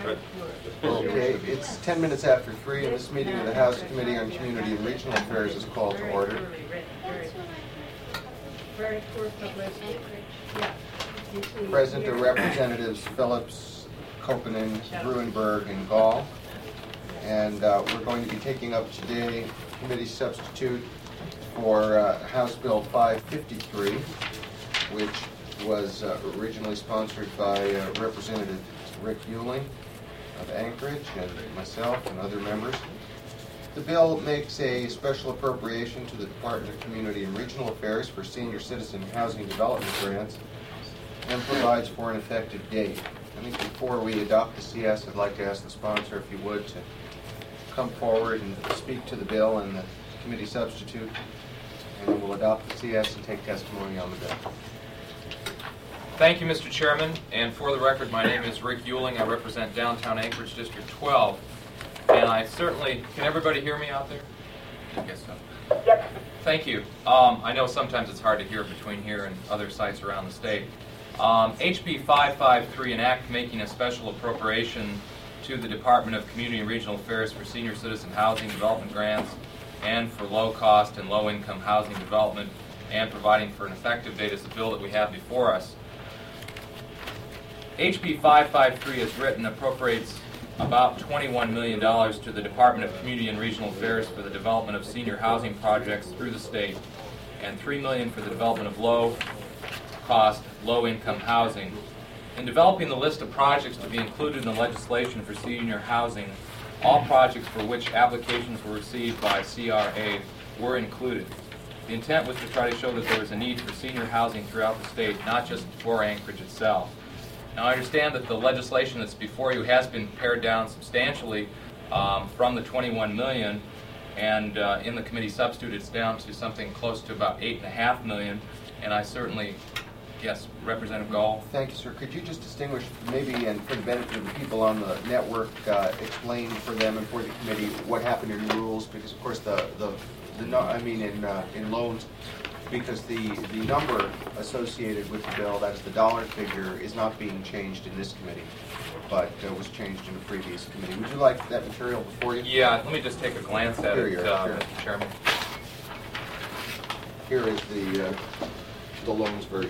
Okay, it's 10 minutes after 3, and this meeting of the House Committee on Community and Regional Affairs is called to order. Present are Representatives Phillips, Kopenen, Gruenberg, and Gall. And we're going to be taking up today committee substitute for House Bill 553, which was originally sponsored by Representative Rick Euling of Anchorage and myself and other members. The bill makes a special appropriation to the Department of Community and Regional Affairs for senior citizen housing development grants and provides for an effective date. I think before we adopt the CS, I'd like to ask the sponsor, if you would, to come forward and speak to the bill and the committee substitute, and then we'll adopt the CS and take testimony on the bill. Thank you, Mr. Chairman. And for the record, my name is Rick Euling. I represent downtown Anchorage District 12. And I certainly, can everybody hear me out there? I guess so. Yep. Thank you. I know sometimes it's hard to hear between here and other sites around the state. HB 553, an act making a special appropriation to the Department of Community and Regional Affairs for senior citizen housing development grants and for low-cost and low-income housing development and providing for an effective date is the bill that we have before us. HB 553, as written, appropriates about $21 million to the Department of Community and Regional Affairs for the development of senior housing projects through the state, and $3 million for the development of low-cost, low-income housing. In developing the list of projects to be included in the legislation for senior housing, all projects for which applications were received by CRA were included. The intent was to try to show that there was a need for senior housing throughout the state, not just for Anchorage itself. Now, I understand that the legislation that's before you has been pared down substantially from the $21 million, and in the committee substitute it's down to something close to about $8.5 million, and I certainly, yes, Representative Gall. Thank you, sir. Could you just distinguish, maybe, and for the benefit of the people on the network, explain for them and for the committee what happened in rules? Because, of course, in loans, because the number associated with the bill, that is the dollar figure, is not being changed in this committee, but was changed in a previous committee. Would you like that material before you? Yeah, let me just take a glance at it, Mr. Chairman. Here is the loans version.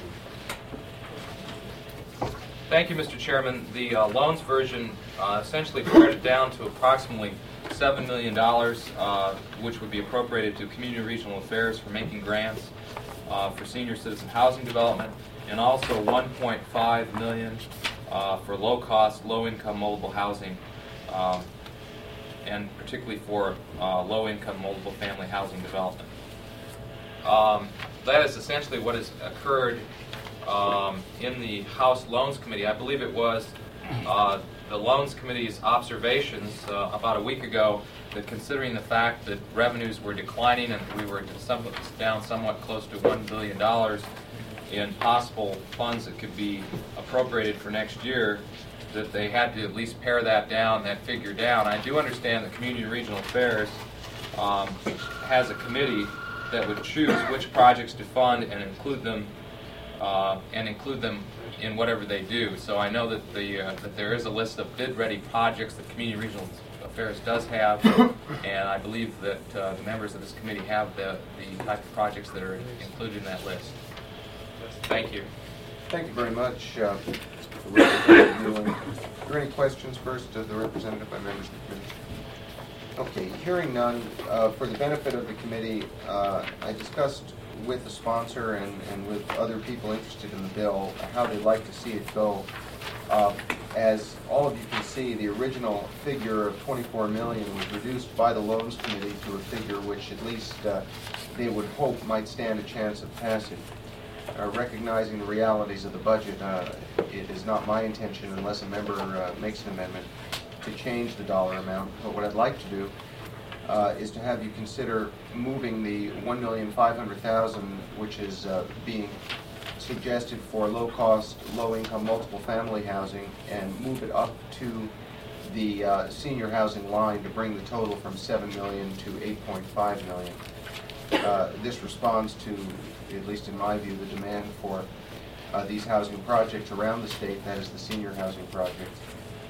Thank you, Mr. Chairman. The loans version essentially pared it down to approximately $7 million, which would be appropriated to Community and Regional Affairs for making grants for senior citizen housing development, and also $1.5 million for low-cost, low-income multiple housing, and particularly for low-income multiple family housing development. That is essentially what has occurred in the House Loans Committee. I believe it was the Loans Committee's observations about a week ago that, considering the fact that revenues were declining and we were down somewhat close to $1 billion in possible funds that could be appropriated for next year, that they had to at least pare that figure down. I do understand that Community and Regional Affairs has a committee that would choose which projects to fund and include them in whatever they do. So I know that that there is a list of bid-ready projects that Community and Regional Affairs does have, and I believe that the members of this committee have the type of projects that are included in that list. Thank you. Thank you very much, Representative Euling. Are there any questions first to the representative by members of the committee? Okay, hearing none, for the benefit of the committee, I discussed with the sponsor and with other people interested in the bill how they'd like to see it go. As all of you can see, the original figure of $24 million was reduced by the Loans Committee to a figure which at least they would hope might stand a chance of passage. Recognizing the realities of the budget, it is not my intention, unless a member makes an amendment, to change the dollar amount. But what I'd like to do is to have you consider moving the $1,500,000, which is being suggested for low-cost, low-income, multiple-family housing, and move it up to the senior housing line to bring the total from $7 million to $8.5 million. This responds to, at least in my view, the demand for these housing projects around the state, that is the senior housing project.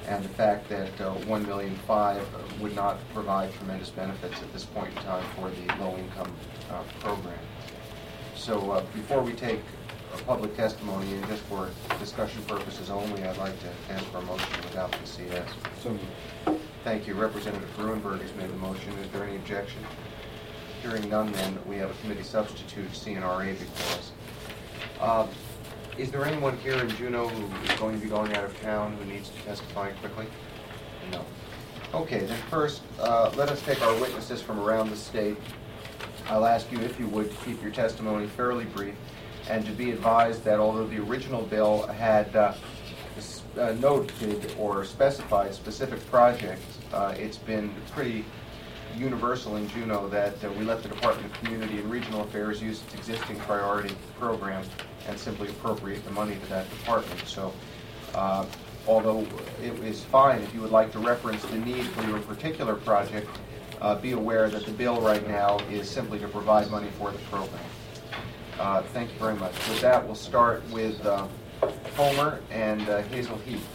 and the fact that $1.5 million would not provide tremendous benefits at this point in time for the low-income program. So before we take public testimony, and just for discussion purposes only, I'd like to ask for a motion to adopt the CS. So moved. Thank you. Representative Gruenberg has made the motion. Is there any objection? Hearing none, then we have a committee substitute, CNRA, before us. Is there anyone here in Juneau who is going to be going out of town who needs to testify quickly? No. Okay, then first, let us take our witnesses from around the state. I'll ask you, if you would, to keep your testimony fairly brief, and to be advised that although the original bill had noted or specified specific projects, it's been pretty universal in Juneau that we let the Department of Community and Regional Affairs use its existing priority program and simply appropriate the money to that department. So although it is fine if you would like to reference the need for your particular project, be aware that the bill right now is simply to provide money for the program. Thank you very much. With that, we'll start with Homer and Hazel Heath.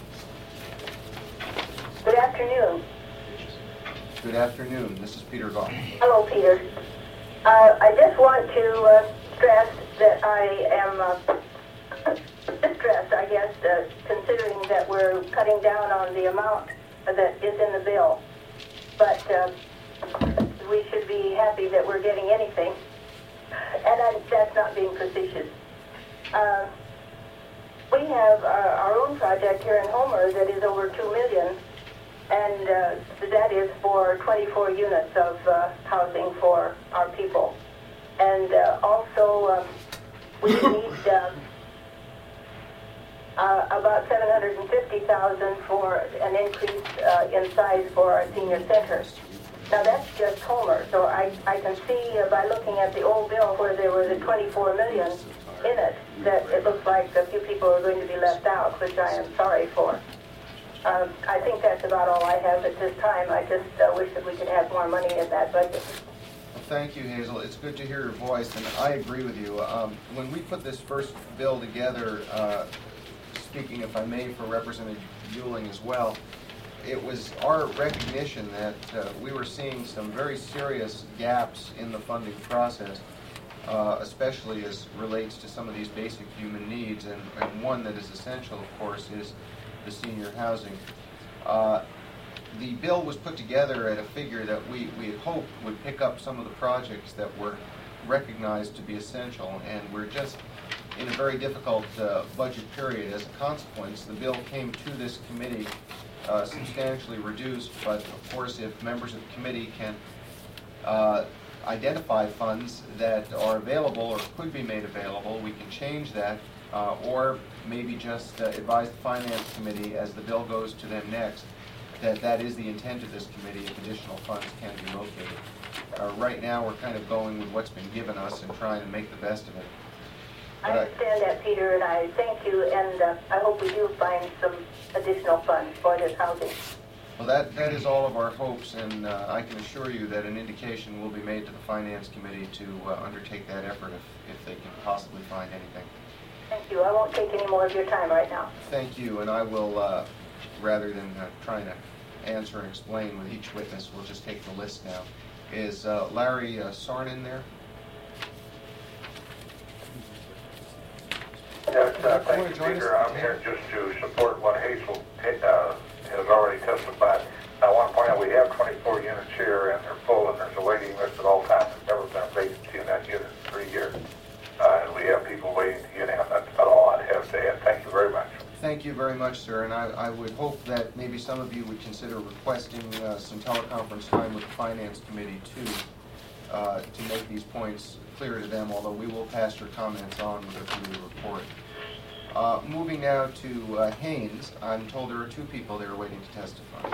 Good afternoon. Good afternoon. This is Peter Goff. Hello, Peter. I just want to stress that I am distressed, I guess, considering that we're cutting down on the amount that is in the bill. But we should be happy that we're getting anything. And that's not being facetious. We have our own project here in Homer that is over $2 million, and that is for 24 units of housing for our people. And also, we need about $750,000 for an increase in size for our senior center. Now that's just Homer, so I can see by looking at the old bill where there was a $24 million in it that it looks like a few people are going to be left out, which I am sorry for. I think that's about all I have at this time. I just wish that we could have more money in that budget. Well, thank you, Hazel. It's good to hear your voice, and I agree with you. When we put this first bill together, speaking, if I may, for Representative Ewing as well, it was our recognition that we were seeing some very serious gaps in the funding process, especially as relates to some of these basic human needs, and one that is essential, of course, is the senior housing. The bill was put together at a figure that we had hoped would pick up some of the projects that were recognized to be essential, and we're just in a very difficult budget period. As a consequence, the bill came to this committee substantially reduced, but of course if members of the committee can identify funds that are available or could be made available, we can change that, or maybe just advise the Finance Committee as the bill goes to them next that that is the intent of this committee if additional funds can be located. Right now we're kind of going with what's been given us and trying to make the best of it. I understand that, Peter, and I thank you, and I hope we do find some additional funds for this housing. Well, that is all of our hopes, and I can assure you that an indication will be made to the Finance Committee to undertake that effort if they can possibly find anything. Thank you. I won't take any more of your time right now. Thank you, and I will, rather than trying to answer and explain with each witness, we'll just take the list now. Is Larry Sarnin there? Yes, thank you, Peter. I'm here just to support what Hazel has already testified. I want to point out we have 24 units here, and they're full, and there's a waiting list at all times. There's never been a vacancy in that unit in 3 years. And we have people waiting to get in. That's about all I'd have to add. Thank you very much. Thank you very much, sir, and I would hope that maybe some of you would consider requesting some teleconference time with the Finance Committee, too, to make these points clear to them, although we will pass your comments on with a committee report. Moving now to Haynes, I'm told there are 2 people there waiting to testify.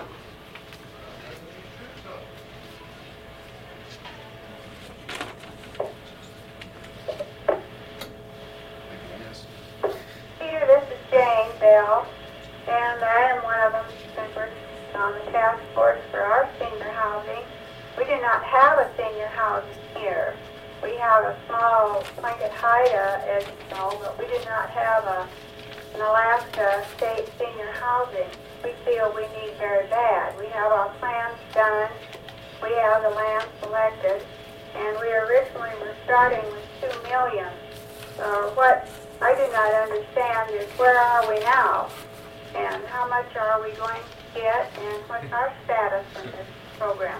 Peter, this is Jane Bell, and I am one of them members on the task force for our senior housing. We do not have a senior housing here. We have a small Plinkett Haida, as you know, but we do not have an Alaska state senior housing. we feel we need very bad. We have our plans done, we have the land selected, and we originally were starting with $2 million. What I do not understand is where are we now, and how much are we going to get, and what's our status in this program?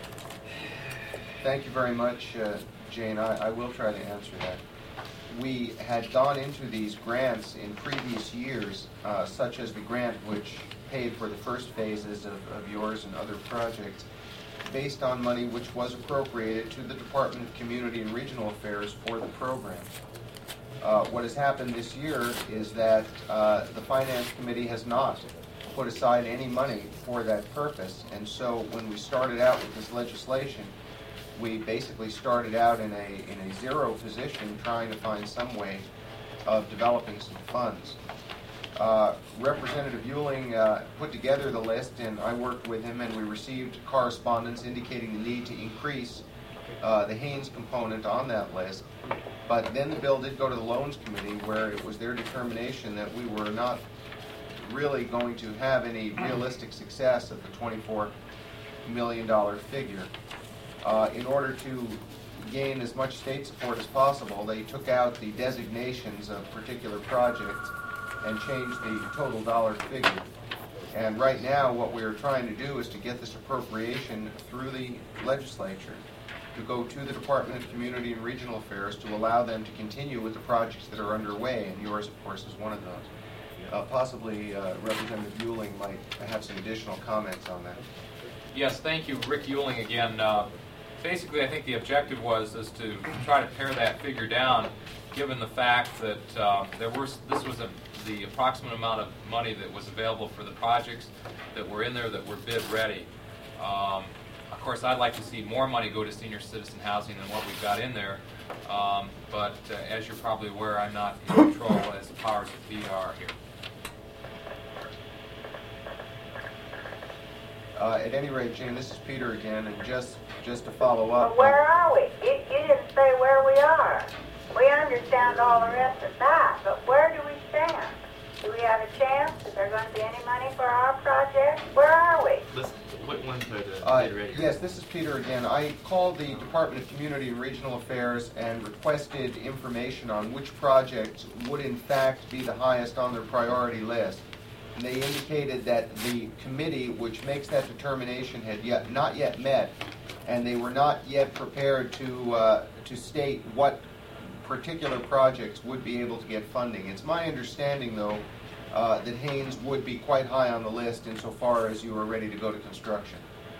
Thank you very much, Jane. I will try to answer that. We had gone into these grants in previous years, such as the grant which paid for the first phases of yours and other projects, based on money which was appropriated to the Department of Community and Regional Affairs for the program. What has happened this year is that the Finance Committee has not put aside any money for that purpose, and so when we started out with this legislation, we basically started out in a zero position, trying to find some way of developing some funds. Representative Euling put together the list, and I worked with him, and we received correspondence indicating the need to increase the Haynes component on that list. But then the bill did go to the Loans Committee, where it was their determination that we were not really going to have any realistic success of the $24 million figure. In order to gain as much state support as possible, they took out the designations of particular projects and changed the total dollar figure. And right now, what we are trying to do is to get this appropriation through the legislature to go to the Department of Community and Regional Affairs to allow them to continue with the projects that are underway, and yours, of course, is one of those. Possibly Representative Euling might have some additional comments on that. Yes, thank you, Rick Euling again. Basically, I think the objective was to try to pare that figure down, given the fact that this was the approximate amount of money that was available for the projects that were in there that were bid ready. Of course, I'd like to see more money go to senior citizen housing than what we've got in there, but as you're probably aware, I'm not in control as the powers that be are here. At any rate, Jane, this is Peter again, and just to follow up. Well, where are we? You didn't say where we are. We understand all the rest of that, but where do we stand? Do we have a chance? Is there going to be any money for our project? Where are we? Yes, this is Peter again. I called the Department of Community and Regional Affairs and requested information on which projects would in fact be the highest on their priority list. And they indicated that the committee which makes that determination had not yet met, and they were not yet prepared to state what particular projects would be able to get funding. It's my understanding, though, that Haynes would be quite high on the list insofar as you are ready to go to construction.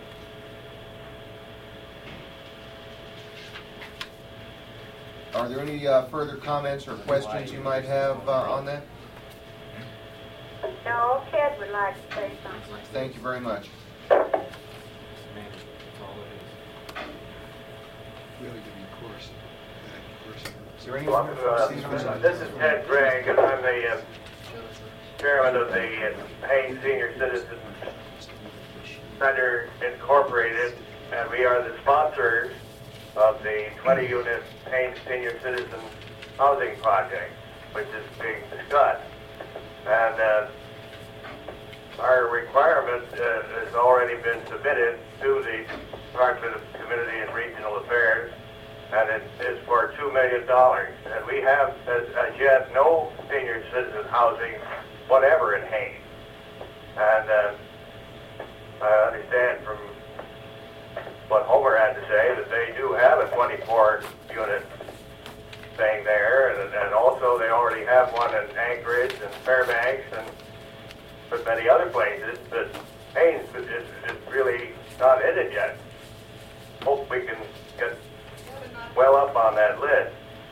Are there any further comments or questions you might have on that? No, Ted would like to say something. Thank you very much. Is there anyone? This is Ted Gregg, and I'm the chairman of the Haynes Senior Citizen Center Incorporated, and we are the sponsors of the 20-unit Haynes Senior Citizen Housing Project, which is being discussed. And our requirement has already been submitted to the Department of Community and Regional Affairs, and it is for $2 million. And we have, as yet, no senior citizen housing whatever in Haynes. And I understand from what Homer had to say that they do have a 24-unit thing there, and also they already have one in Anchorage and Fairbanks and but many other places, but Haynes is really not in it yet. Hope we can get well up on that list.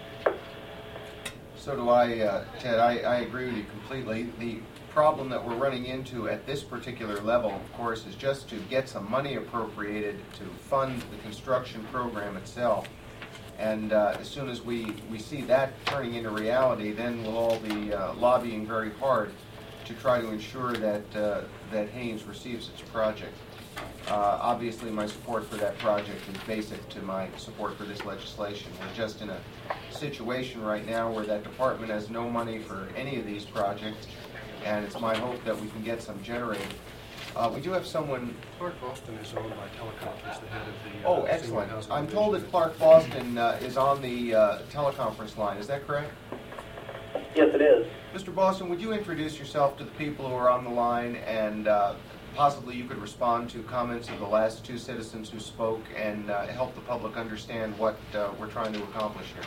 So do I, Ted. I agree with you completely. The problem that we're running into at this particular level, of course, is just to get some money appropriated to fund the construction program itself. And as soon as we see that turning into reality, then we'll all be lobbying very hard to try to ensure that that Haynes receives its project. Obviously, my support for that project is basic to my support for this legislation. We're just in a situation right now where that department has no money for any of these projects, and it's my hope that we can get some generated. We do have someone. Clark Boston is owned by Teleconference, the head of the Oh, Senior excellent. Housing I'm told that Division. Clark Boston is on the teleconference line. Is that correct? Yes, it is. Mr. Boston, would you introduce yourself to the people who are on the line, and possibly you could respond to comments of the last two citizens who spoke and help the public understand what we're trying to accomplish here?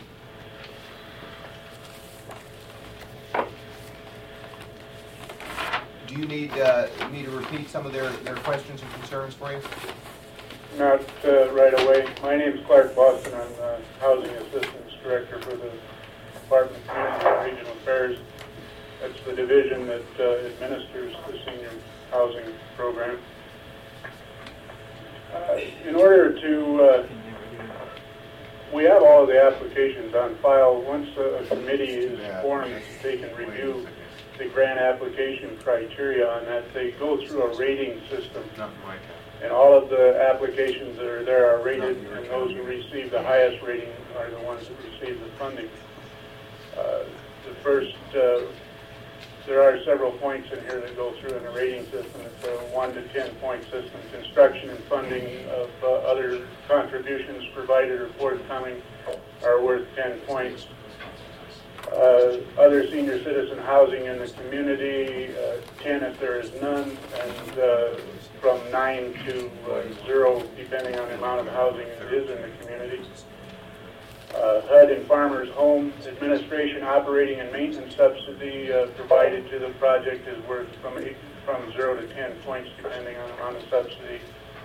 Do you need me to repeat some of their questions and concerns for you? Not right away. My name is Clark Boston. I'm the Housing Assistance Director for the Department of Community and Regional Affairs. That's the division that administers the senior housing program. In order to, we have all of the applications on file. Once a committee is formed, they can review the grant application criteria on that. They go through a rating system. And all of the applications that are there are rated, and those who receive the highest rating are the ones that receive the funding. There are several points in here that go through in the rating system. It's a 1 to 10 point system. Construction and funding of other contributions provided or forthcoming are worth 10 points. Other senior citizen housing in the community, 10 if there is none, and from 9 to 0 depending on the amount of housing that is in the community. HUD and Farmers Home Administration operating and maintenance subsidy provided to the project is worth from 0 to 10 points depending on the amount of subsidy.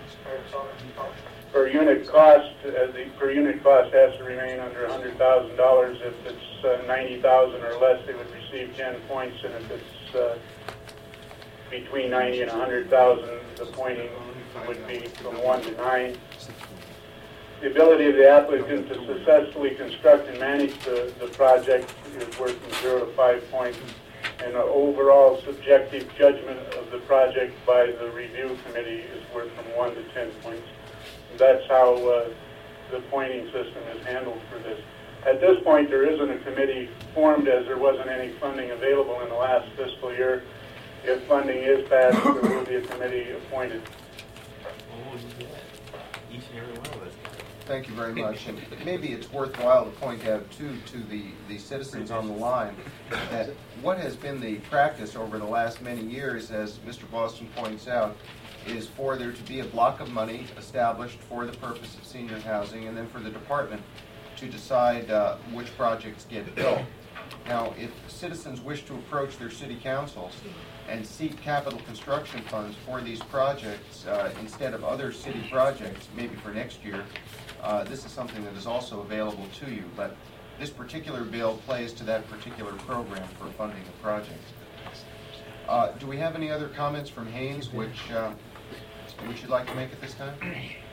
Per unit cost, the per unit cost has to remain under $100,000. If it's $90,000 or less, they would receive 10 points, and if it's between $90,000 and $100,000, the pointing would be from 1 to 9. The ability of the applicant to successfully construct and manage the project is worth from 0 to 5 points, and the overall subjective judgment of the project by the review committee is worth from 1 to 10 points. That's how the pointing system is handled for this. At this point, there isn't a committee formed as there wasn't any funding available in the last fiscal year. If funding is passed, there will be a committee appointed. Each and every one of us. Thank you very much. And maybe it's worthwhile to point out, too, to the citizens on the line, that what has been the practice over the last many years, as Mr. Boston points out, is for there to be a block of money established for the purpose of senior housing, and then for the department to decide which projects get built. Now, if citizens wish to approach their city councils and seek capital construction funds for these projects instead of other city projects, maybe for next year, this is something that is also available to you. But this particular bill plays to that particular program for funding the project. Do we have any other comments from Haynes which you'd like to make at this time?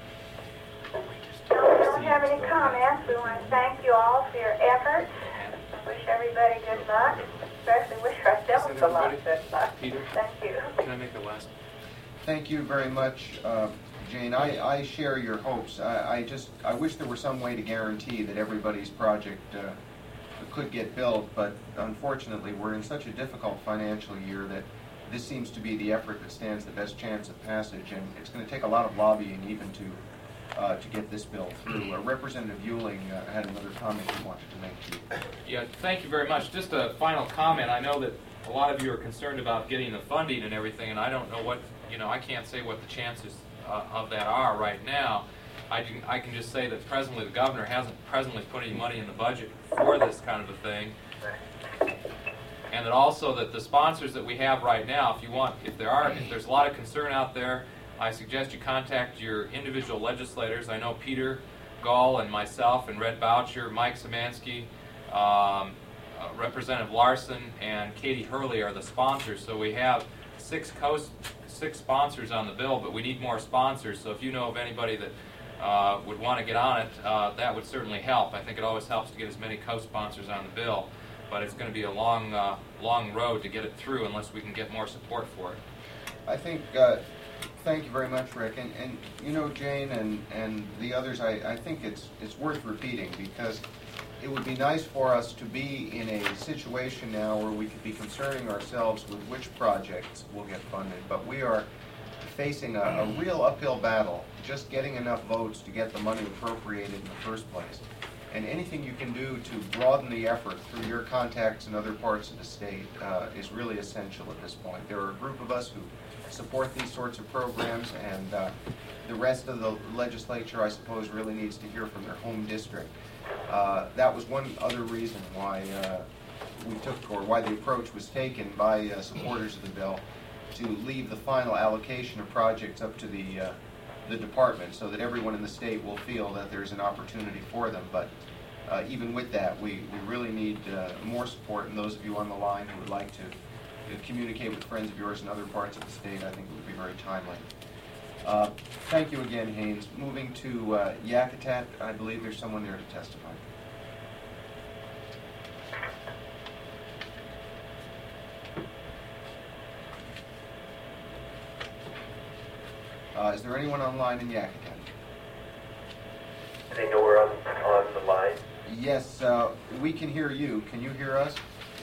No, we don't have any comments. We want to thank you all for your efforts. Wish everybody good luck, especially wish ourselves a lot of good luck. Peter? Thank you. Can I make the last? Thank you very much, Jane. I share your hopes. I wish there were some way to guarantee that everybody's project could get built, but unfortunately we're in such a difficult financial year that this seems to be the effort that stands the best chance of passage, and it's going to take a lot of lobbying even to get this bill through. Representative Euling had another comment he wanted to make to you. Yeah, thank you very much. Just a final comment. I know that a lot of you are concerned about getting the funding and everything, and I don't know what, I can't say what the chances of that are right now. I can just say that presently the governor hasn't presently put any money in the budget for this kind of a thing. And that also that the sponsors that we have right now, if there's a lot of concern out there, I suggest you contact your individual legislators. I know Peter Gall and myself and Red Boucher, Mike Szymanski, Representative Larson, and Katie Hurley are the sponsors. So we have six sponsors on the bill, but we need more sponsors. So if you know of anybody that would want to get on it, that would certainly help. I think it always helps to get as many co-sponsors on the bill, but it's going to be a long road to get it through unless we can get more support for it. I think, thank you very much, Rick. And Jane and the others, I think it's worth repeating, because it would be nice for us to be in a situation now where we could be concerning ourselves with which projects will get funded, but we are facing a real uphill battle, just getting enough votes to get the money appropriated in the first place. And anything you can do to broaden the effort through your contacts in other parts of the state is really essential at this point. There are a group of us who support these sorts of programs, and the rest of the legislature, I suppose, really needs to hear from their home district. That was one other reason why why the approach was taken by supporters of the bill, to leave the final allocation of projects up to the department, so that everyone in the state will feel that there's an opportunity for them. But even with that, we really need more support, and those of you on the line who would like to communicate with friends of yours in other parts of the state, I think it would be very timely. Thank you again, Haynes. Moving to Yakutat, I believe there's someone there to testify. Is there anyone online in Yakutat? They know we're on the line. Yes, we can hear you. Can you hear us?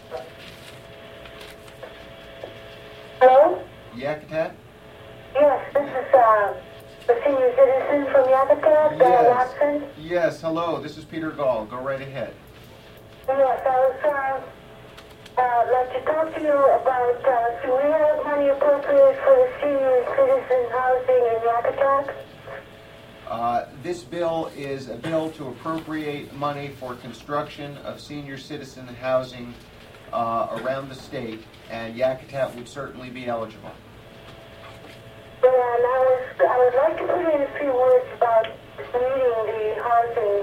Hello? Yakutat? Yes, this is the senior citizen from Yakutat, Watson. Yes, hello. This is Peter Gall. Go right ahead. Yes, I was like to talk to you about, do we have money appropriated for the senior citizen housing in Yakutat? This bill is a bill to appropriate money for construction of senior citizen housing around the state, and Yakutat would certainly be eligible. And I would like to put in a few words about meeting the housing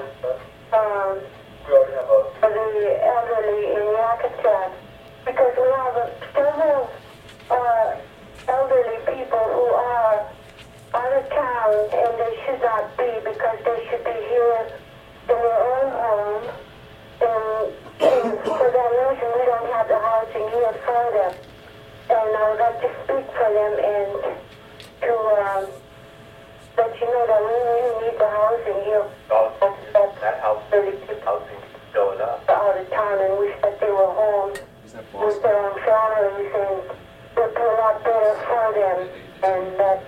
for the elderly in Yakutat, because we have several elderly people who are out of town, and they should not be, because they should be here in their own home. And for that reason, we don't have the housing here for them. And I would like to speak for them and to let you know that we really need the housing here. That housing going up. Out of town, and wish that they were home with their own families, and would be a lot better for them. And that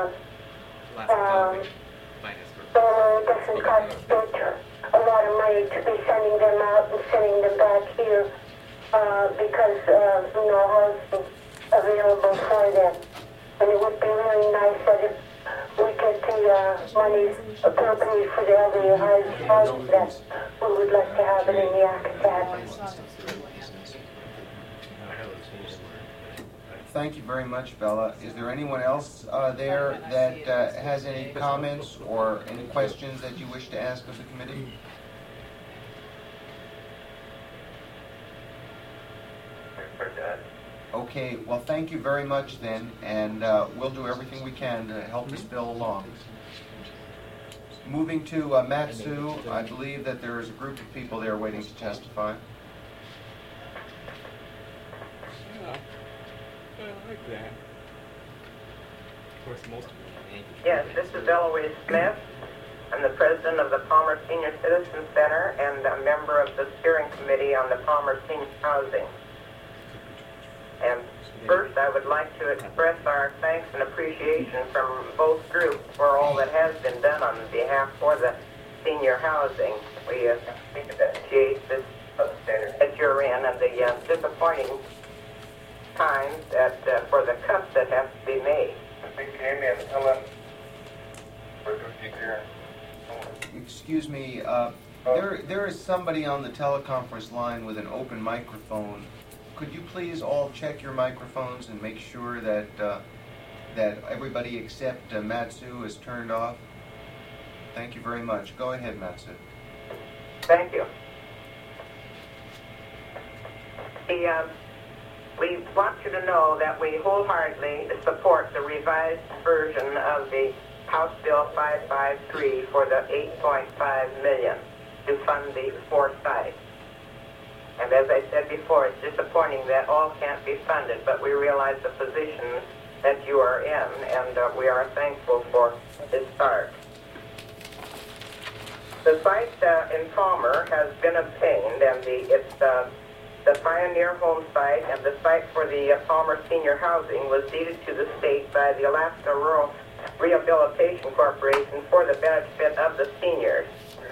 it doesn't cost the state a lot of money to be sending them out and sending them back here because no housing available for them. And it would be really nice that if we get the money appropriate for the elderly housing, that we would like to have it in the Yakutat. Thank you very much, Bella. Is there anyone else there that has any comments or any questions that you wish to ask of the committee? Okay, well, thank you very much then, and we'll do everything we can to help this bill along. Moving to Matsu, I believe that there is a group of people there waiting to testify. I like that. Of course, most of them. Yes, this is Eloise Smith. I'm the president of the Palmer Senior Citizen Center and a member of the steering committee on the Palmer Senior Housing. And first, I would like to express our thanks and appreciation from both groups for all that has been done on behalf for the senior housing. We appreciate this that you're in and the disappointing times that for the cuts that have to be made. Excuse me, there is somebody on the teleconference line with an open microphone. Could you please all check your microphones and make sure that that everybody except Matsu is turned off? Thank you very much. Go ahead, Matsu. Thank you. We want you to know that we wholeheartedly support the revised version of the House Bill 553 for the $8.5 million to fund the 4 sites. And as I said before, it's disappointing that all can't be funded, but we realize the position that you are in, and we are thankful for this start. The site in Palmer has been obtained, and it's the Pioneer Home site, and the site for the Palmer Senior Housing was deeded to the state by the Alaska Rural Rehabilitation Corporation for the benefit of the seniors.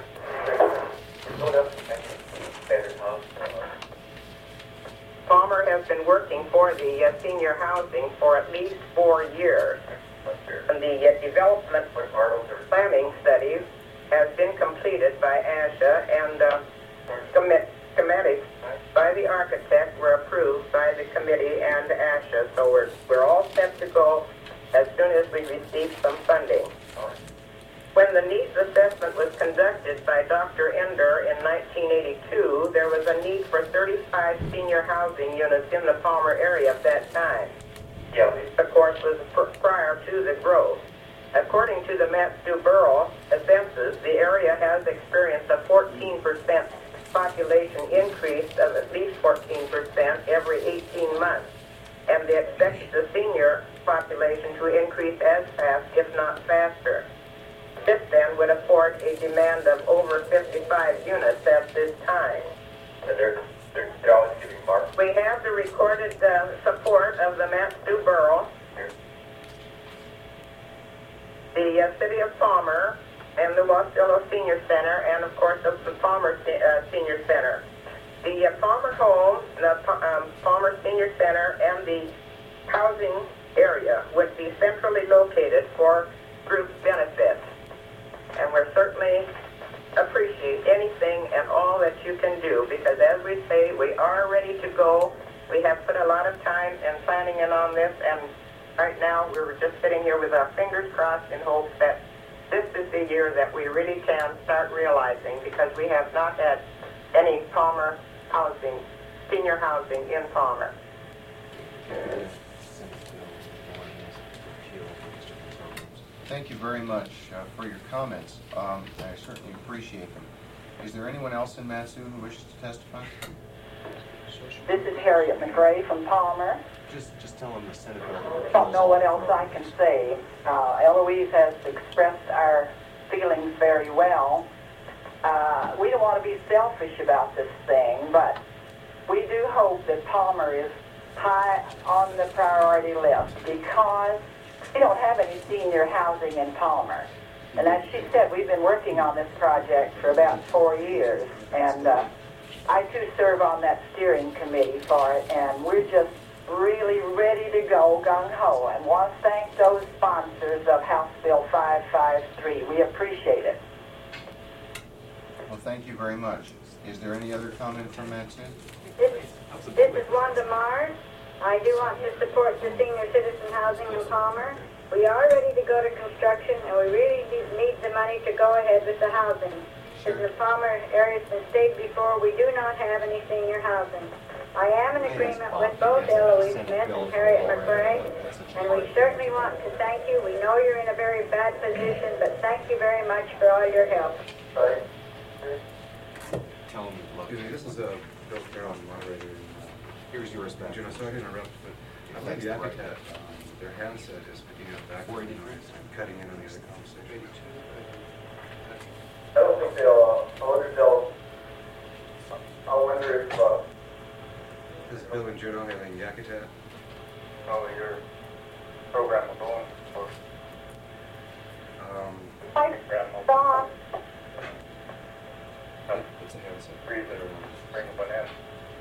Palmer has been working for the senior housing for at least 4 years. And the development planning studies has been completed by ASHA, and schematics by the architect were approved by the committee and ASHA. So we're all set to go as soon as we receive some funding. When the needs assessment was conducted by Dr. Ender in 1982, there was a need for 35 senior housing units in the Palmer area at that time. Of course, was prior to the growth. According to the Mat-Stu-Borough census, the area has experienced a 14% population increase of at least 14% every 18 months. And they expect the senior population to increase as fast, if not faster. This then would afford a demand of over 55 units at this time. And they're always giving marks. We have the recorded support of the Mat-Stu-Borough, the City of Palmer, and the Wasilla Senior Center, and of course the Palmer Senior Center. The Palmer Home, the Palmer Senior Center, and the housing area would be centrally located for group benefits. And we're certainly appreciate anything and all that you can do, because as we say, we are ready to go. We have put a lot of time and planning in on this, and right now we're just sitting here with our fingers crossed in hopes that this is the year that we really can start realizing, because we have not had any Palmer housing, senior housing in Palmer. Thank you very much for your comments. I certainly appreciate them. Is there anyone else in Mat-Su who wishes to testify? This is Harriet McRae from Palmer. Just tell them the Senate. No one else I can say. Eloise has expressed our feelings very well. We don't want to be selfish about this thing, but we do hope that Palmer is high on the priority list, because we don't have any senior housing in Palmer. And as she said, we've been working on this project for about 4 years, and I too serve on that steering committee for it, and we're just really ready to go gung-ho, and want to thank those sponsors of House Bill 553. We appreciate it. Well, thank you very much. Is there any other comment from Mat-Su? This is Wanda Mars. I do want to support the senior citizen housing in Palmer. We are ready to go to construction, and we really need the money to go ahead with the housing. As the Palmer area has been stated before, we do not have any senior housing. I am in agreement with both Eloise Smith and Harriet McRae, and we certainly want to thank you. We know you're in a very bad position, but thank you very much for all your help. Tell them to look. This is Bill Carroll, moderator. Here's your response. Jim, sorry to interrupt, but I think the applicant, their handset is picking up back and cutting in on the other conversation. I don't think I wonder if This is Bill and Juno having Yakutat. your program will go on. Hi, Don. It's a handset. Bring up an end.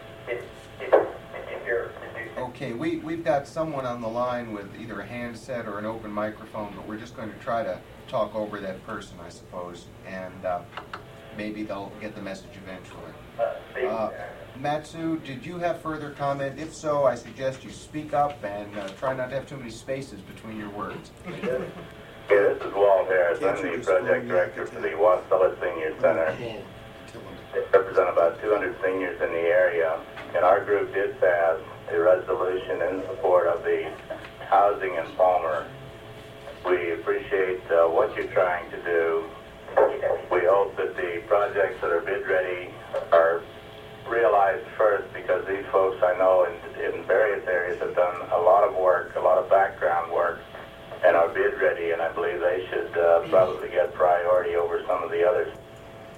Okay, we've got someone on the line with either a handset or an open microphone, but we're just going to try to talk over that person, I suppose, and maybe they'll get the message eventually. Mat-Su, did you have further comment? If so, I suggest you speak up and try not to have too many spaces between your words. Yeah, this is Walt Harris. I'm the project director for the Wasilla Senior Center. Represent about 200 seniors in the area, and our group did pass a resolution in support of the housing in Palmer. We appreciate what you're trying to do. We hope that the projects that are bid ready are realized first, because these folks I know in various areas have done a lot of work, a lot of background work, and are bid ready, and I believe they should probably get priority over some of the others.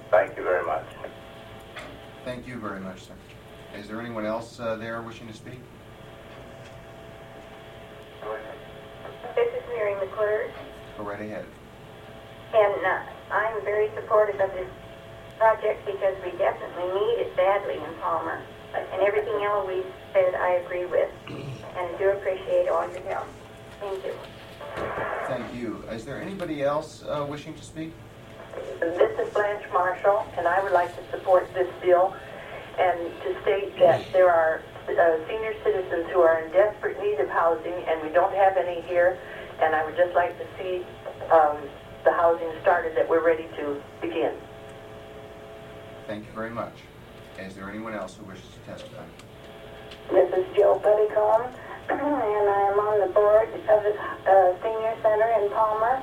you very much, sir. Is there anyone else there wishing to speak? This is Mary McClure, Go right ahead. and I'm very supportive of this project because we definitely need it badly in Palmer. And everything Eloise said I agree with, and do appreciate all your help. Thank you. Thank you. Is there anybody else wishing to speak? This is Blanche Marshall, and I would like to support this bill and to state that there are senior citizens who are in desperate need of housing, and we don't have any here, and I would just like to see the housing started that we're ready to begin. Thank you very much. Is there anyone else who wishes to testify? This is Jill Petticombe, and I am on the board of the Senior Center in Palmer,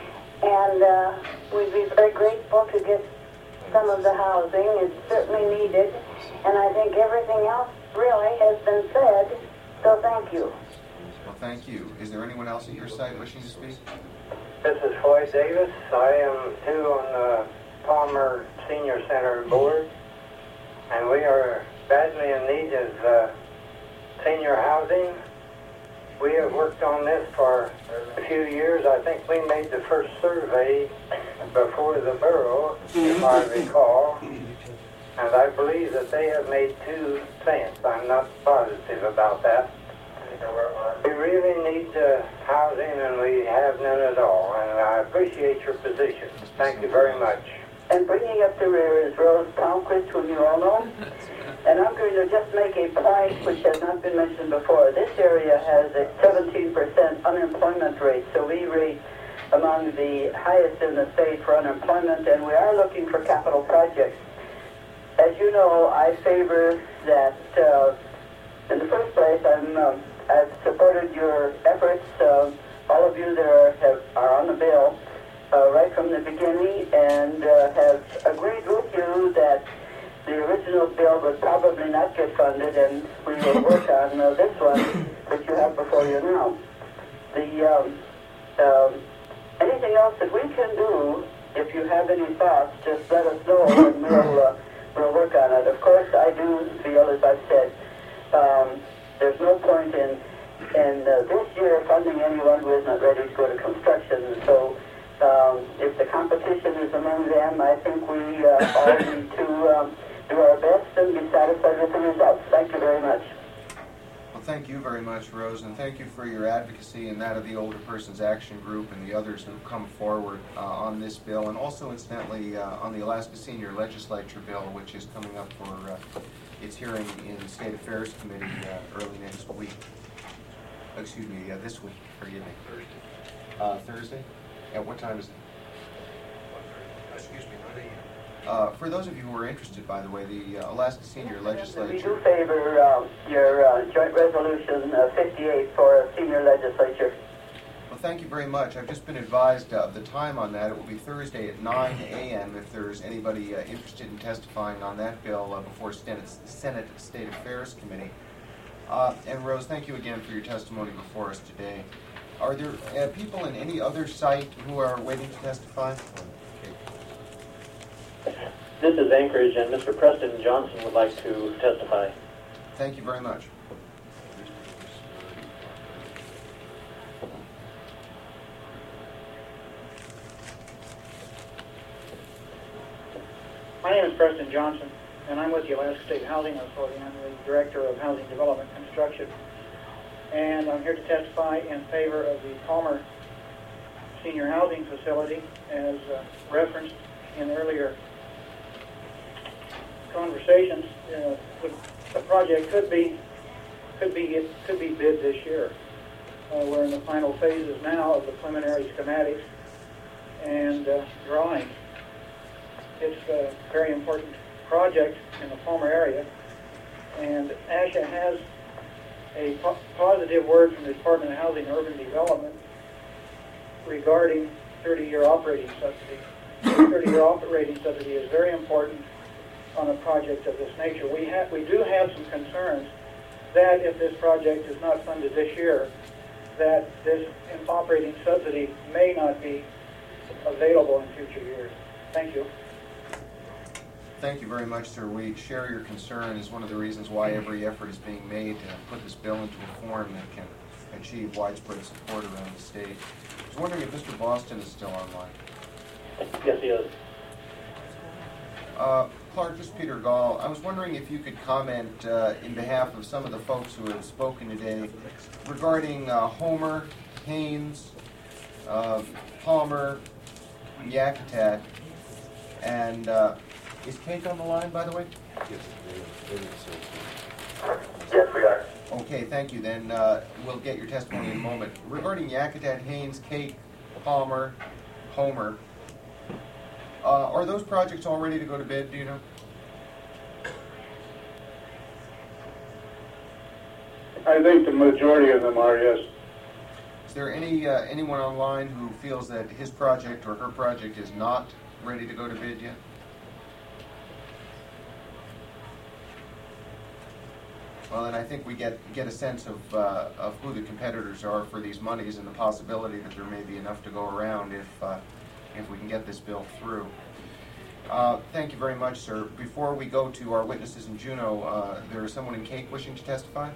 and we'd be very grateful to get some of the housing. It's certainly needed, and I think everything else really has been said, so thank you. Well, thank you. Is there anyone else at your side wishing to speak? This is Floyd Davis. I am too on the Palmer Senior Center board, and we are badly in need of senior housing. We have worked on this for a few years. I think we made the first survey before the borough, if I recall, and I believe that they have made 2 cents. I'm not positive about that. We really need housing, and we have none at all, and I appreciate your position. Thank you very much. And bringing up the rear is Rose Palmquist, whom you all know. And I'm going to just make a point which has not been mentioned before. This area has a 17% unemployment rate, so we rate among the highest in the state for unemployment, and we are looking for capital projects. As you know, I favor that, in the first place, I've supported your efforts, all of you that are on the bill, right from the beginning, and have agreed with you that the original bill would probably not get funded, and we will work on this one that you have before you now. Anything else that we can do, if you have any thoughts, just let us know, and we'll work on it. Of course, I do feel, as I've said, there's no point in this year funding anyone who isn't ready to go to construction. So if the competition is among them, I think we all need to do our best and be satisfied with the results. Thank you very much. Well, thank you very much, Rose, and thank you for your advocacy and that of the Older Persons Action Group and the others who have come forward on this bill, and also, incidentally, on the Alaska Senior Legislature bill, which is coming up for its hearing in the State Affairs Committee early next week. Excuse me, this week, forgive me. Thursday? At what time is it? Excuse me, Monday. For those of you who are interested, by the way, the Alaska Senior Legislature... We do favor your joint resolution 58 for a senior legislature. Well, thank you very much. I've just been advised of the time on that. It will be Thursday at 9 a.m. if there's anybody interested in testifying on that bill before Senate State Affairs Committee. And Rose, thank you again for your testimony before us today. Are there people in any other site who are waiting to testify? This is Anchorage, and Mr. Preston Johnson would like to testify. Thank you very much. My name is Preston Johnson, and I'm with the Alaska State Housing Authority. I'm the Director of Housing Development Construction, and I'm here to testify in favor of the Palmer Senior Housing Facility, as referenced in earlier conversations. The project could be bid this year. We're in the final phases now of the preliminary schematics and drawings. It's a very important project in the Palmer area, and ASHA has a positive word from the Department of Housing and Urban Development regarding 30-year operating subsidy. 30-year operating subsidy is very important on a project of this nature. We do have some concerns that if this project is not funded this year, that this operating subsidy may not be available in future years. Thank you. Thank you very much, sir. We share your concern. Is one of the reasons why every effort is being made to put this bill into a form that can achieve widespread support around the state. I was wondering if Mr. Boston is still online. Yes, he is. Clark, this is Peter Gall. I was wondering if you could comment in behalf of some of the folks who have spoken today regarding Homer, Haynes, Palmer, Yakutat, and is Kate on the line, by the way? Yes, we are. Okay, thank you. Then we'll get your testimony in a moment. Regarding Yakutat, Haynes, Kate, Palmer, Homer, are those projects all ready to go to bid, do you know? I think the majority of them are, yes. Is there anyone online who feels that his project or her project is not ready to go to bid yet? Well, then I think we get a sense of who the competitors are for these monies and the possibility that there may be enough to go around if we can get this bill through. Thank you very much, sir. Before we go to our witnesses in Juneau, there is someone in Cake wishing to testify?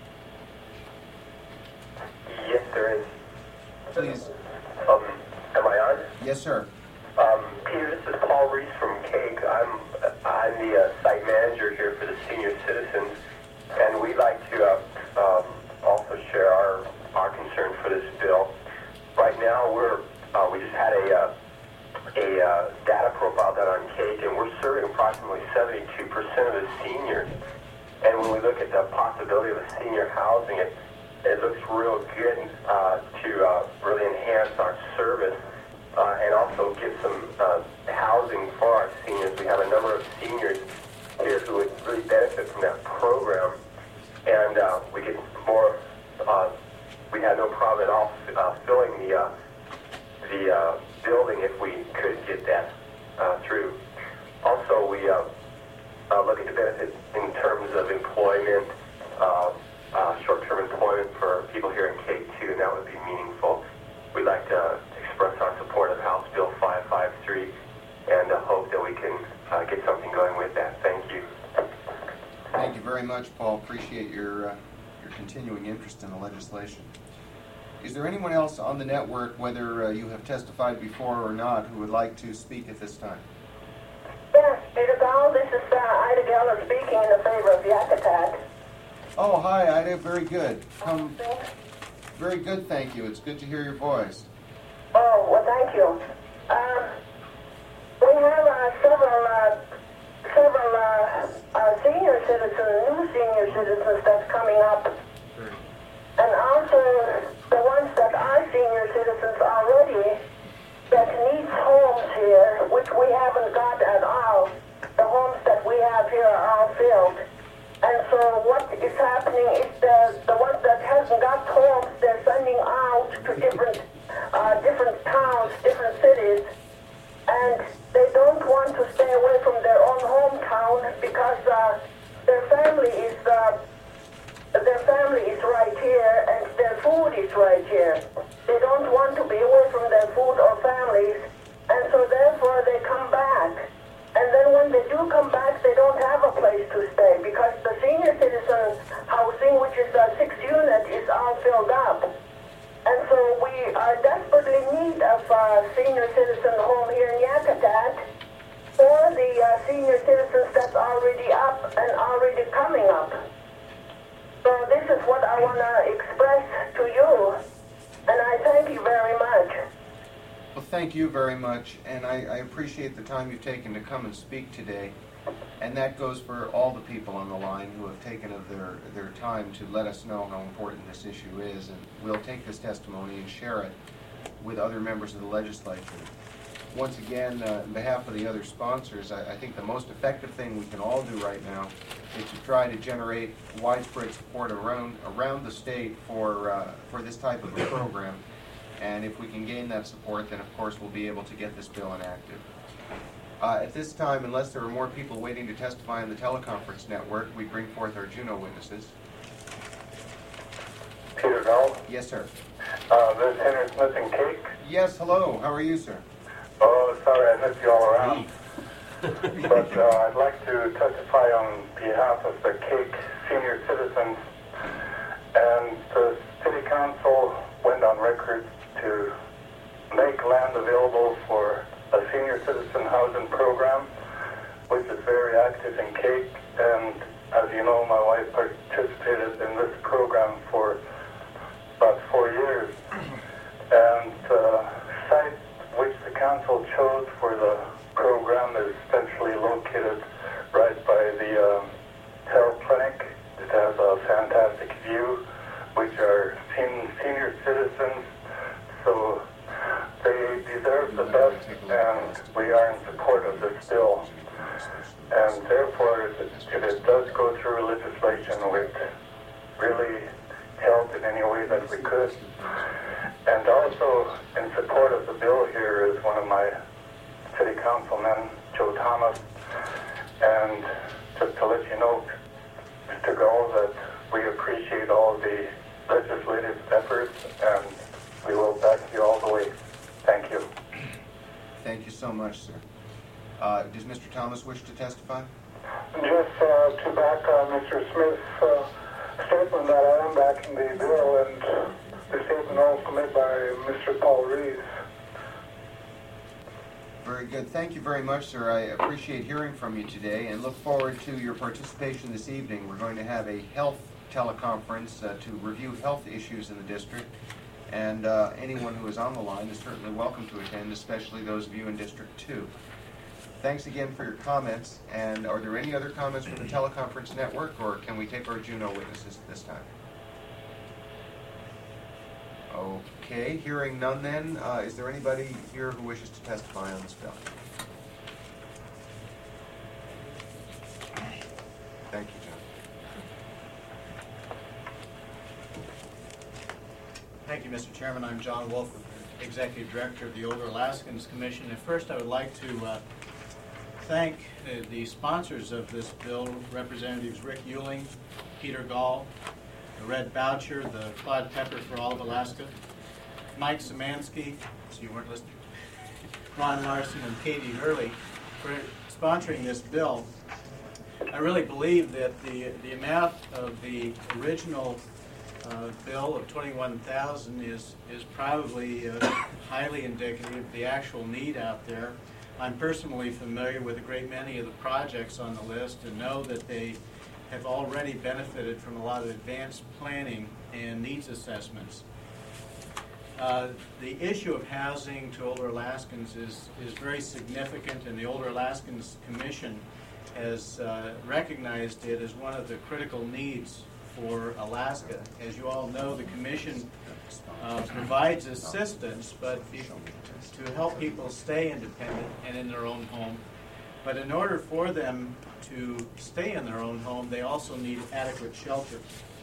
Yes, there is. Please. Am I on? Yes, sir. Peter, this is Paul Reese from Cake. I'm the site manager here for the senior citizens, and we'd like to also share our concern for this bill. Right now, we just had a data profile done on Cake, and we're serving approximately 72% of the seniors. And when we look at the possibility of a senior housing, it looks real good to really enhance our service and also give some housing for our seniors. We have a number of seniors here who would really benefit from that program, and we get more. We had no problem at all filling the building if we could get that through. Also, we look at the benefit in terms of employment, short-term employment for people here in K2, and that would be meaningful. We'd like to express our support of House Bill 553 and hope that we can get something going with that. Thank you. Thank you very much, Paul. Appreciate your continuing interest in the legislation. Is there anyone else on the network, whether you have testified before or not, who would like to speak at this time? Yes, Peter Gall, this is Ida Geller speaking in favor of Yakutat. Oh, hi, Ida. Very good. Very good, thank you. It's good to hear your voice. Oh, well, thank you. We have several senior citizens, new senior citizens that's coming up. And also the ones that are senior citizens already that needs homes here, which we haven't got at all. The homes that we have here are all filled. And so what is happening is the ones that hasn't got homes, they're sending out to different towns, different cities, and they don't want to stay away from their own hometown because their family is right here and their food is right here. They don't want to be away from their food or families, and so therefore they come back. And then when they do come back, they don't have a place to stay because the senior citizen housing, which is a 6th unit, is all filled up. And so we are desperately in need of a senior citizen home here in Yakutat for the senior citizens that's already up and already coming up. So this is what I want to express to you, and I thank you very much. Well, thank you very much, and I appreciate the time you've taken to come and speak today. And that goes for all the people on the line who have taken of their time to let us know how important this issue is. And we'll take this testimony and share it with other members of the legislature. Once again, on behalf of the other sponsors, I think the most effective thing we can all do right now is to try to generate widespread support around the state for this type of a program. And if we can gain that support, then of course we'll be able to get this bill enacted. At this time, unless there are more people waiting to testify on the teleconference network, we bring forth our Juneau witnesses. Peter Gall? Yes, sir. This is Henry Smith and Cake. Yes, hello. How are you, sir? Oh, sorry, I missed you all around. But I'd like to testify on behalf of the Cake senior citizens. And the City Council went on record to make land available for a senior citizen housing program, which is very active in Cake. And as you know, my wife participated in this program for about 4 years. And the site which the council chose for the program is centrally located right by the health clinic. It has a fantastic view, which are senior citizens, so they deserve the best, and we are in support of this bill. And therefore, if it does go through legislation, we'd really help in any way that we could. And also, in support of the bill here is one of my city councilmen, Joe Thomas. And just to let you know, Mr. Gull, that we appreciate all the legislative efforts, and we will back you all the way. Thank you. Thank you so much, sir. Does Mr. Thomas wish to testify? Just to back Mr. Smith's statement that I am backing the bill, and the statement also made by Mr. Paul Rees. Very good. Thank you very much, sir. I appreciate hearing from you today and look forward to your participation this evening. We're going to have a health teleconference to review health issues in the district, and anyone who is on the line is certainly welcome to attend, especially those of you in District 2. Thanks again for your comments. And are there any other comments from the teleconference network, or can we take our Juneau witnesses at this time? Okay, hearing none then, is there anybody here who wishes to testify on this bill? Thank you, John. Thank you, Mr. Chairman. I'm John Wolf, Executive Director of the Older Alaskans Commission. And first, I would like to thank the sponsors of this bill, Representatives Rick Euling, Peter Gall, Red Boucher, the Claude Pepper for all of Alaska, Mike Szymanski, so you weren't listening, Ron Larson, and Katie Hurley for sponsoring this bill. I really believe that the amount of the original bill of $21,000 is probably highly indicative of the actual need out there. I'm personally familiar with a great many of the projects on the list and know that they have already benefited from a lot of advanced planning and needs assessments. The issue of housing to older Alaskans is very significant, and the Older Alaskans Commission has recognized it as one of the critical needs for Alaska. As you all know, the Commission provides assistance, but to help people stay independent and in their own home. But in order for them to stay in their own home, they also need adequate shelter.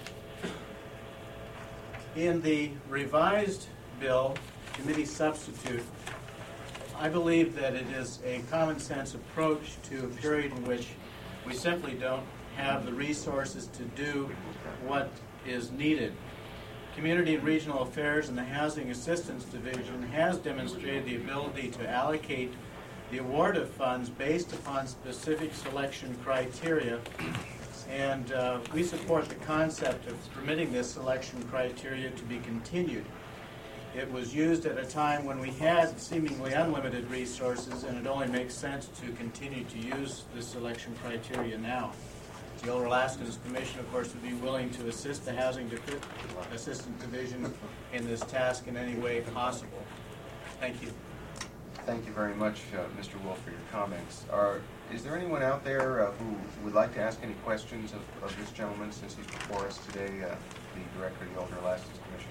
In the revised bill, committee substitute, I believe that it is a common sense approach to a period in which we simply don't have the resources to do what is needed. Community and Regional Affairs and the Housing Assistance Division has demonstrated the ability to allocate the award of funds based upon specific selection criteria, and we support the concept of permitting this selection criteria to be continued. It was used at a time when we had seemingly unlimited resources, and it only makes sense to continue to use this selection criteria now. The Older Alaskans Commission, of course, would be willing to assist the Housing Assistance Division in this task in any way possible. Thank you. Thank you very much, Mr. Wolf, for your comments. Is there anyone out there who would like to ask any questions of this gentleman, since he's before us today, the Director of the Older Alaskans Commission?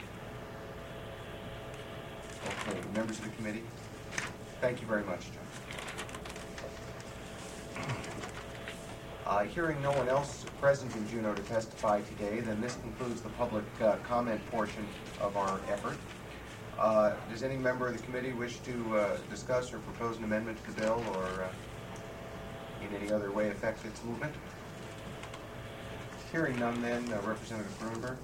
Okay, members of the committee, thank you very much, John. Hearing no one else present in Juneau to testify today, then this concludes the public comment portion of our effort. Does any member of the committee wish to discuss or propose an amendment to the bill, or in any other way affect its movement? Hearing none, then, Representative Gruenberg.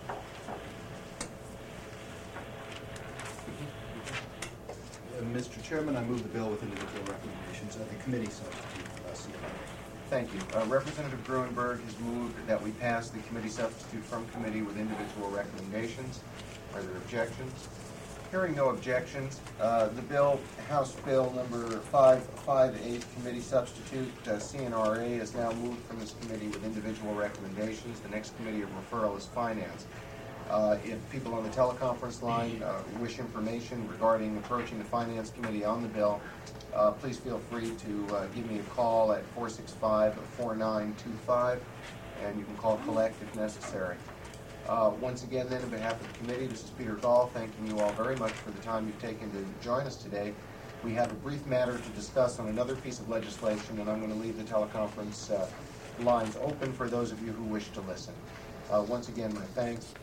Mr. Chairman, I move the bill with individual recommendations of the committee substitute CNRA. Thank you. Representative Gruenberg has moved that we pass the committee substitute from committee with individual recommendations. Are there objections? Hearing no objections, the bill, House Bill number 558, committee substitute, CNRA, is now moved from this committee with individual recommendations. The next committee of referral is Finance. If people on the teleconference line wish information regarding approaching the Finance Committee on the bill, please feel free to give me a call at 465-4925, and you can call collect if necessary. Once again, then, on behalf of the committee, this is Peter Gall, thanking you all very much for the time you've taken to join us today. We have a brief matter to discuss on another piece of legislation, and I'm going to leave the teleconference lines open for those of you who wish to listen. Once again, my thanks.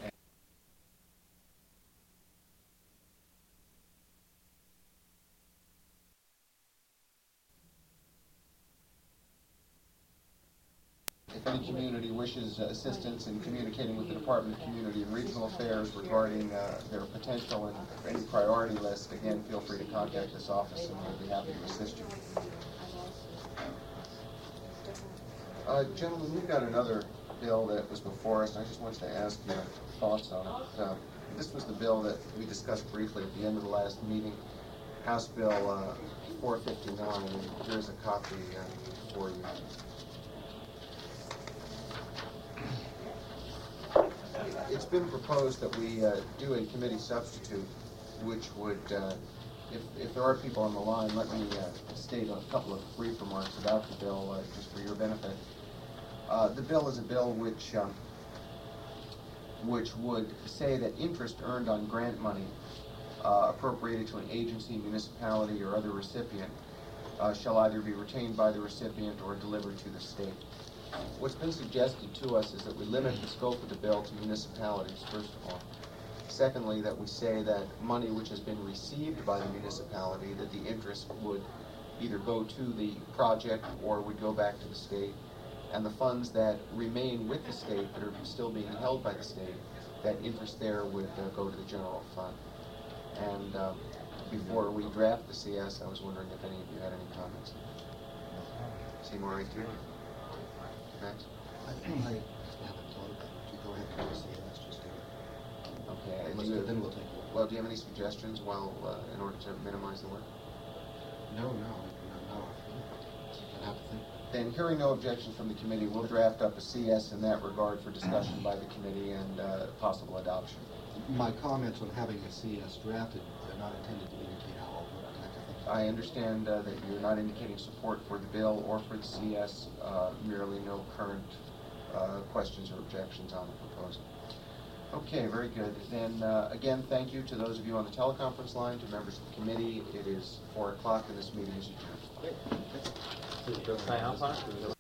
If any community wishes assistance in communicating with the Department of Community and Regional Affairs regarding their potential and any priority list, again, feel free to contact this office and we'll be happy to assist you. Gentlemen, we've got another bill that was before us, and I just wanted to ask your thoughts on it. This was the bill that we discussed briefly at the end of the last meeting, House Bill 459, and here's a copy for you. It's been proposed that we do a committee substitute, which would, if there are people on the line, let me state a couple of brief remarks about the bill, just for your benefit. The bill is a bill which would say that interest earned on grant money appropriated to an agency, municipality, or other recipient shall either be retained by the recipient or delivered to the state. What's been suggested to us is that we limit the scope of the bill to municipalities, first of all. Secondly, that we say that money which has been received by the municipality, that the interest would either go to the project or would go back to the state, and the funds that remain with the state that are still being held by the state, that interest there would go to the general fund. And before we draft the CS, I was wondering if any of you had any comments. Seymour, right here. Next. I haven't thought about it. You go ahead and do CS, just do it. Okay. Then we'll take a look. Well, do you have any suggestions in order to minimize the work? No. I'd have to think. Then, hearing no objection from the committee, we'll draft up a CS in that regard for discussion by the committee and possible adoption. My comments on having a CS drafted are not intended to indicate how I'll vote on that. I understand that you're not indicating support for the bill or for the CS, merely no current questions or objections on the proposal. Okay, very good. Then, again, thank you to those of you on the teleconference line, to members of the committee. It is 4 o'clock and this meeting is adjourned. Sign off on it?